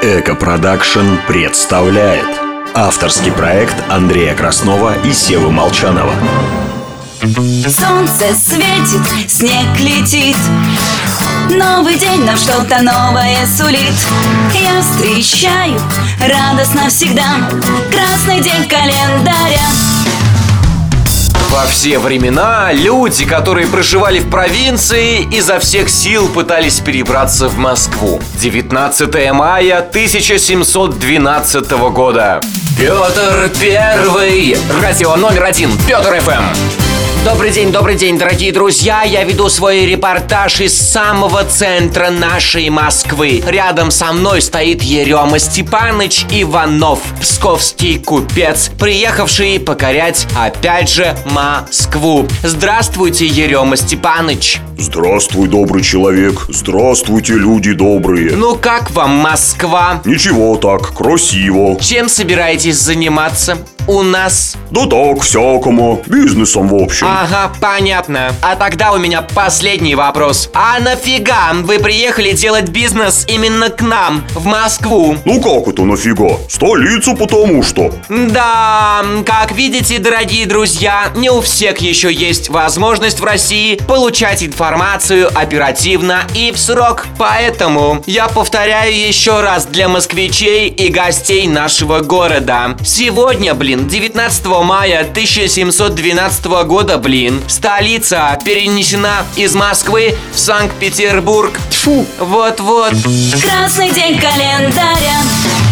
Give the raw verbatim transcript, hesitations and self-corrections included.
Эко-продакшн представляет авторский проект Андрея Краснова и Севы Молчанова. Солнце светит, снег летит, новый день нам что-то новое сулит. Я встречаю радостно всегда красный день календаря. Во все времена люди, которые проживали в провинции, изо всех сил пытались перебраться в Москву. девятнадцатое мая тысяча семьсот двенадцатого года. Петр Первый. Радио номер один. Петр эф эм. Добрый день, добрый день, дорогие друзья. Я веду свой репортаж из самого центра нашей Москвы. Рядом со мной стоит Ерема Степаныч Иванов, псковский купец, приехавший покорять опять же Москву. Здравствуйте, Ерема Степаныч. Здравствуй, добрый человек. Здравствуйте, люди добрые. Ну как вам Москва? Ничего так, красиво. Чем собираетесь заниматься у нас? Да так, всякому. Бизнесом, в общем. Ага, понятно. А тогда у меня последний вопрос. А нафига вы приехали делать бизнес именно к нам, в Москву? Ну как это нафига? Столицу потому что. Да, как видите, дорогие друзья, не у всех еще есть возможность в России получать информацию оперативно и в срок. Поэтому я повторяю еще раз для москвичей и гостей нашего города. Сегодня, блин, девятнадцатого мая тысяча семьсот двенадцатого года, блин, столица перенесена из Москвы в Санкт-Петербург. Тьфу, вот-вот. Красный день календаря.